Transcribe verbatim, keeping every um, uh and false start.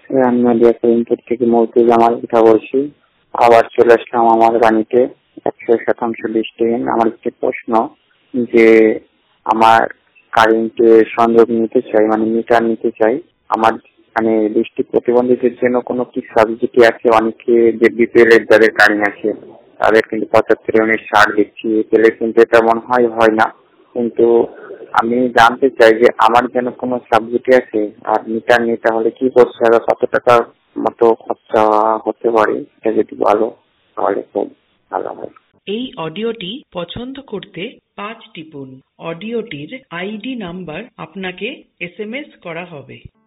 আমি নদিয়া করিমপুর থেকে মৌতুজ আমার কথা বলছি। আবার চলে আসলাম আমার বাণীতে একশো শতাংশ দৃষ্টিহীন। আমার একটি প্রশ্ন যে আমার কারেন্টের সংযোগ নিতে চাই, মানে মিটার নিতে চাই। আমার মানে দৃষ্টি প্রতিবন্ধীদের জন্য কোনো কি সাবসিডি আছে? অনেকে যে বিপিএল এর যাদের কারেন্ট আছে তাদের কিন্তু পঁচাত্তর ইউনিট ছাড় দিচ্ছি, পেলে কিন্তু তেমন হয় হয় না। কিন্তু আমি জানতে চাই যে আমার যেন কোনো সাবসিডি আছে, আর মিটার নিতে হলে কি করতে হবে, কত টাকার মতো খরচা হতে পারে, এটা যদি ভালো তাহলে খুব ভালো হয়। এই অডিওটি পছন্দ করতে পাঁচ টিপুন। অডিওটির আইডি নাম্বার আপনাকে এস এম এস করা হবে।